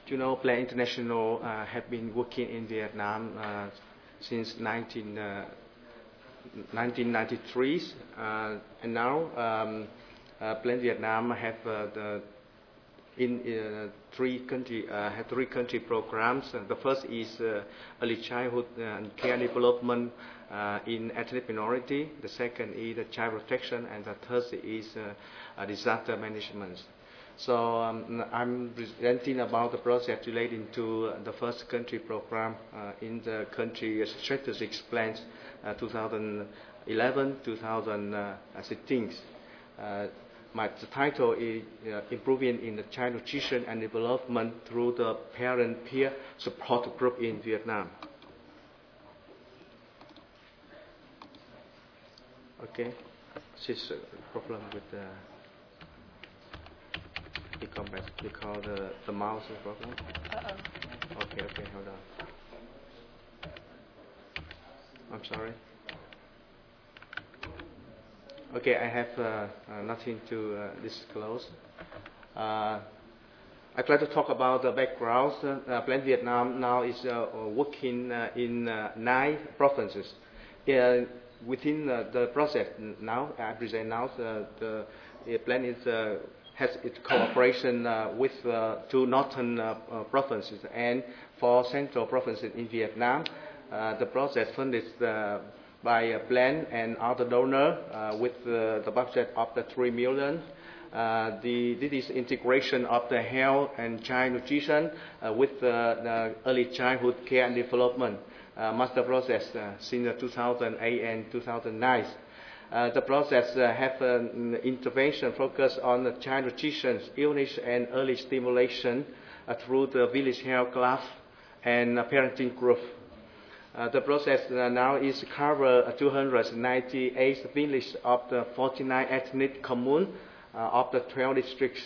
You know, Plan International have been working in Vietnam since 1993, and now Plan Vietnam have three country programs. The first is early childhood and care development in ethnic minority. The second is the child protection, and the third is disaster management. So I'm presenting about the project relating to the first country program in the country strategic plans 2011-2016. The title is Improving in the Child Nutrition and Development through the Parent Peer Support Group in Vietnam. Okay, this is a problem with the because the mouse is broken. Okay, hold on. I'm sorry. Okay, I have nothing to disclose. I'd like to talk about the background. Plan Vietnam now is working in 9 provinces. Within the project now, I present now the plan is has its cooperation with 2 northern provinces and 4 central provinces in Vietnam. The project funded by a plan and other donor with the budget of the 3 million. This is integration of the health and child nutrition with the early childhood care and development master process since 2008 and 2009. The process have an intervention focused on the child nutrition, illness, and early stimulation through the village health club and parenting group. The process now is cover 298 villages of the 49 ethnic communes of the 12 districts.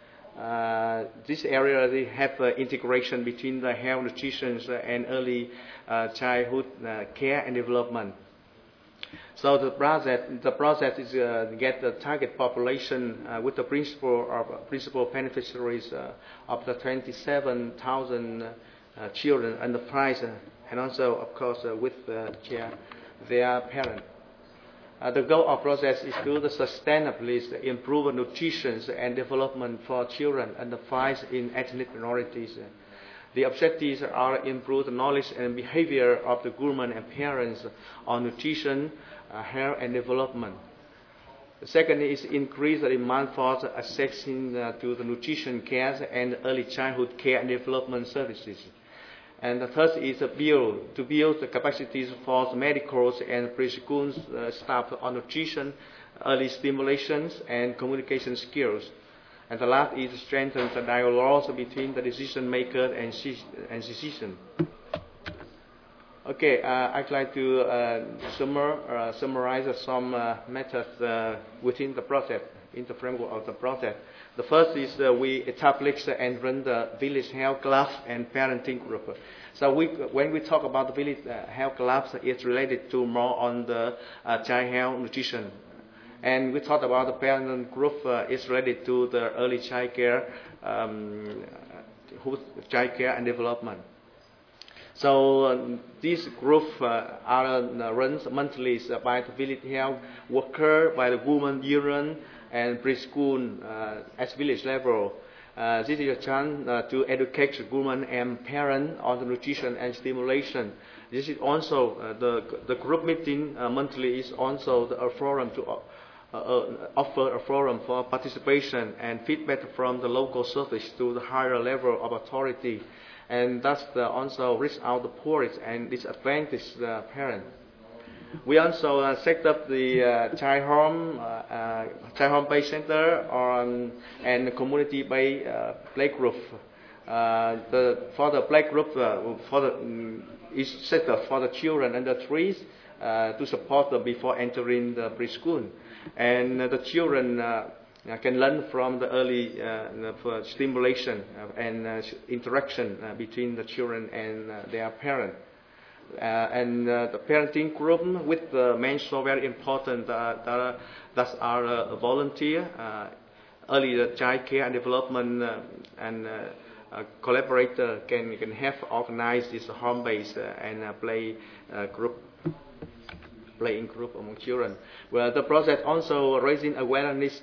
This area they have integration between the health, nutrition, and early childhood care and development. So the process is get the target population with the principal beneficiaries of the 27,000 children and the price, and also of course with their parents. The goal of process is to sustainably improve nutrition and development for children and the fight in ethnic minorities. The objectives are improve the knowledge and behavior of the government and parents on nutrition, health and development. The second is increase the demand for accessing to the nutrition care and early childhood care and development services. And the third is to build the capacities for the medical and preschool staff on nutrition, early stimulations and communication skills. And the last is to strengthen the dialogue between the decision maker and citizen. Okay, I'd like to summarize some methods within the project, in the framework of the project. The first is we establish and run the village health clubs and parenting group. So when we talk about the village health clubs, it's related to more on the child health nutrition. And we talk about the parent group is related to the early child care, and development. So these groups are run monthly by the village health worker, by the woman, children, and preschool at village level. This is a chance to educate the woman and parent on the nutrition and stimulation. This is also the group meeting monthly is also a forum to offer a forum for participation and feedback from the local service to the higher level of authority, and thus also reach out the poorest and disadvantaged parents. We also set up the child home-based center and community-based playgroup. For the playgroup, is set up for the children under 3 to support them before entering the preschool, and the children can learn from the early stimulation and interaction between the children and their parents. And the parenting group with the mention very important that are volunteer, early child care and development and collaborator can help organize this home-based and playing group among children. Well, the project also raising awareness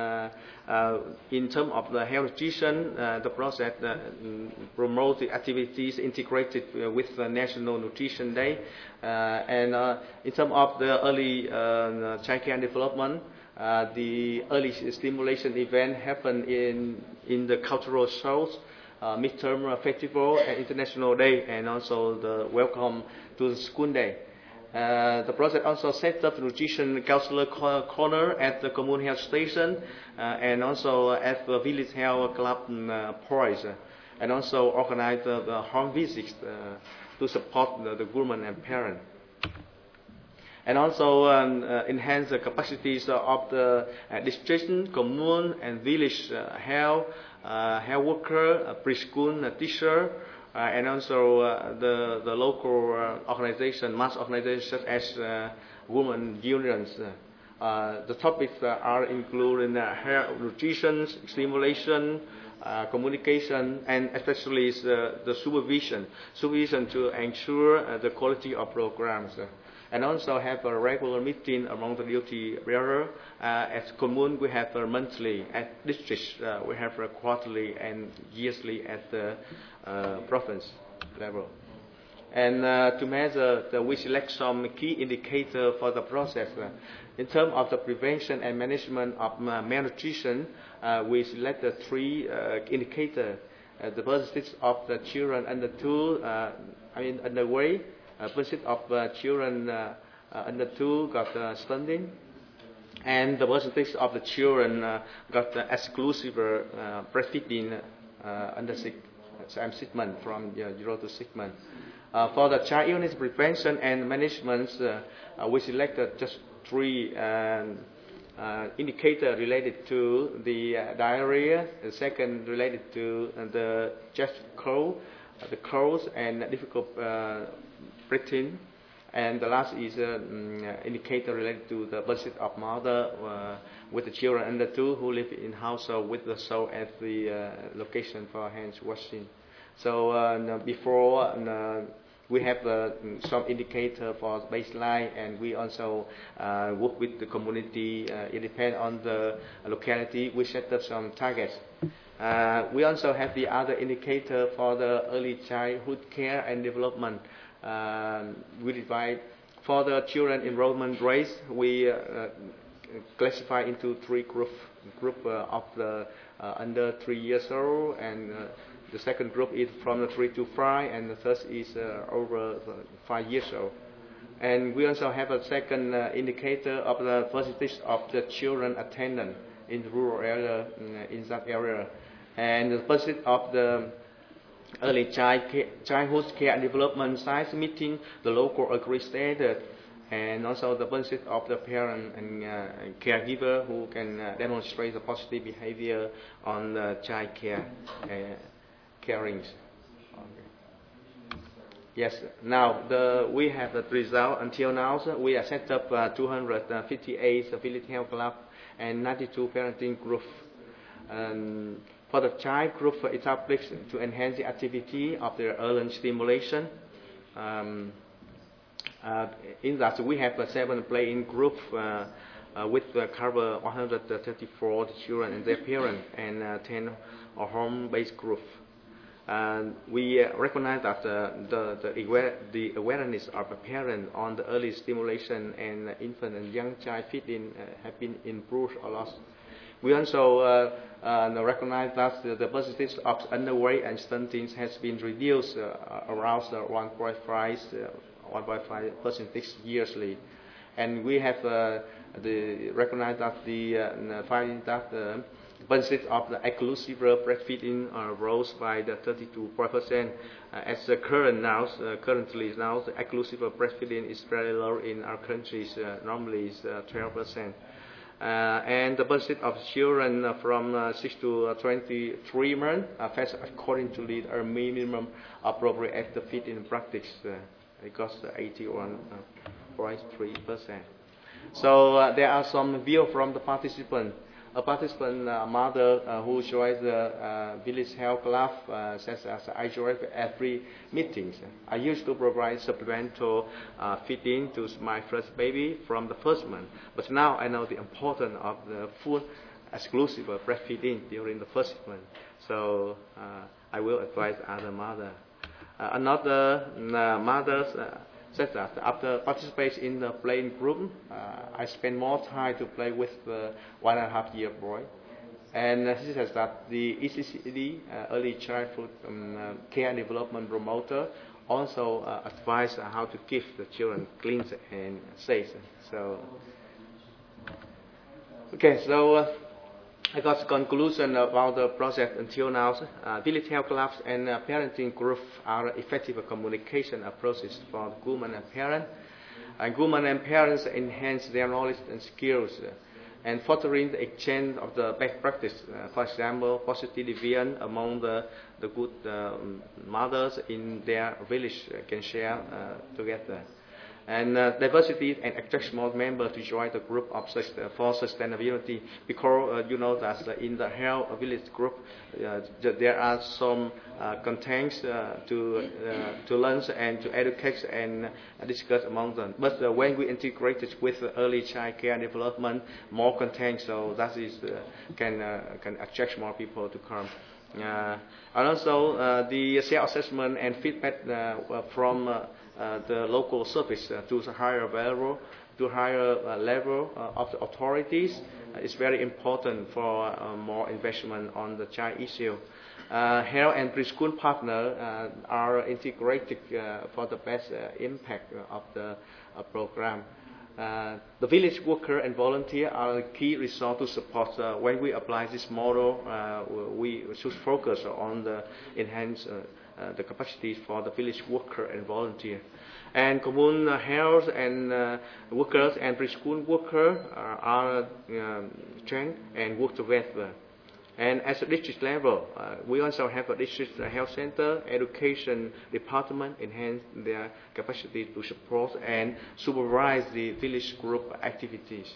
in terms of the health nutrition. The project promotes the activities integrated with the National Nutrition Day. And in terms of the early child care development, the early stimulation event happened in the cultural shows, midterm festival, and International Day, and also the Welcome to the School Day. The project also set up the nutrition counselor corner at the community health station and also at the village health club points, and also organized the home visits to support the women and parents. And also enhance the capacities of the district, commune, and village health worker, preschool teacher, and also the local organization, mass organizations as women unions. The topics are including health, nutrition, stimulation, communication, and especially the supervision to ensure the quality of programs. And also have a regular meeting among the duty bearer. At commune we have a monthly, at districts we have a quarterly and yearly at the province level. And to measure, we select some key indicators for the process. In terms of the prevention and management of malnutrition, we select the three indicators. The percentage of the children under underweight, percentage of children under 2 got stunting, and the percentage of the children got exclusive breastfeeding under 6 months, from 0 to 6 months. For the child illness prevention and management, we selected just 3 indicators related to the diarrhea, the second related to the chest cold, the colds and difficult breathing, and the last is indicator related to the percentage of mother with the children under 2 who live in household with the soap at the location for hand washing. So before we have some indicator for baseline, and we also work with the community. It depends on the locality. We set up some targets. We also have the other indicator for the early childhood care and development. We divide for the children enrollment rates. We classify into 3 group of the under 3 years old, and the second group is from the 3 to 5, and the third is over 5 years old. And we also have a second indicator of the percentage of the children attendant in the rural area, in that area, and the percentage of the early childhood care and development science meeting the local agreed standard, and also the percentage of the parent and caregiver who can demonstrate the positive behavior on the child care carings. Okay. Yes. Now we have the result until now. So we have set up 258 village health club and 92 parenting groups. For the child group, established to enhance the activity of their early stimulation. In that, we have 7 playing groups with cover 134 children and their parents, and 10 home-based groups. We recognize that the awareness of the parent on the early stimulation and infant and young child feeding have been improved a lot. We also recognize that the percentage of underweight and stunting has been reduced around 1.5 percentage yearly, and we have recognize that the finding that the percentage of the exclusive breastfeeding rose by the 32%. As currently now, the exclusive breastfeeding is very low in our countries. Normally, is 12%. And the percentage of children from 6 to 23 months fed according to the minimum appropriate feeding practice. It got 81.3%. So there are some views from the participants. A participant mother who joins the village health club says as I join every meeting. I used to provide supplemental feeding to my first baby from the first month, but now I know the importance of the full exclusive breastfeeding during the first month. So I will advise other mothers. Another mother said that after participating in the playing group, I spend more time to play with the 1.5-year boy. And she says that the ECCD, Early Childhood Care and Development Promoter, also advise how to give the children clean and safe. So, okay, so I got the conclusion about the project until now. Village health clubs and parenting groups are effective communication approaches for women and parents. Women and parents enhance their knowledge and skills and fostering the exchange of the best practice. For example, positive event among the good mothers in their village can share together. And diversity and attract more members to join the group of for sustainability, because you know that in the health village group there are some contents to learn and to educate and discuss among them. But when we integrate it with early child care and development, more content, so that is can attract more people to come. And also the self-assessment and feedback from the local service to the higher level, of the authorities is very important for more investment on the child issue. Health and preschool partners are integrated for the best impact of the program. The village worker and volunteer are a key resource to support. When we apply this model, we should focus on the enhance the capacity for the village worker and volunteer. And commune health and workers and preschool workers are trained and work together. And at the district level, we also have a district health center, education department, enhance their capacity to support and supervise the village group activities.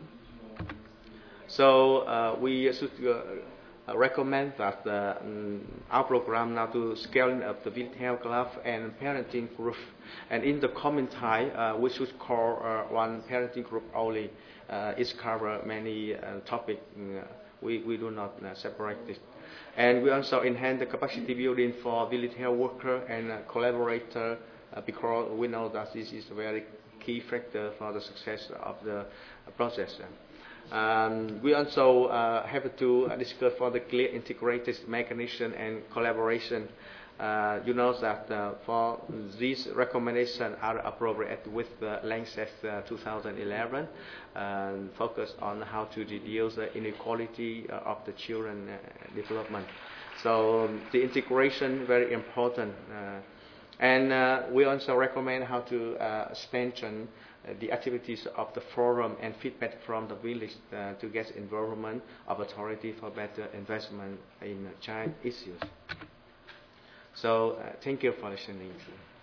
So we should recommend that our program now to scaling up the village health club and parenting group. And in the coming time, we should call one parenting group only. It covers many topics. We do not separate it. And we also enhance the capacity building for village health worker and collaborator because we know that this is a very key factor for the success of the process. We also have to discuss for the clear integrated mechanism and collaboration. You know that for these recommendations are appropriate with the Lancet 2011 and focus on how to reduce the inequality of the children development. So the integration very important. And we also recommend how to strengthen the activities of the forum and feedback from the village to get involvement of authority for better investment in child issues. So thank you for listening.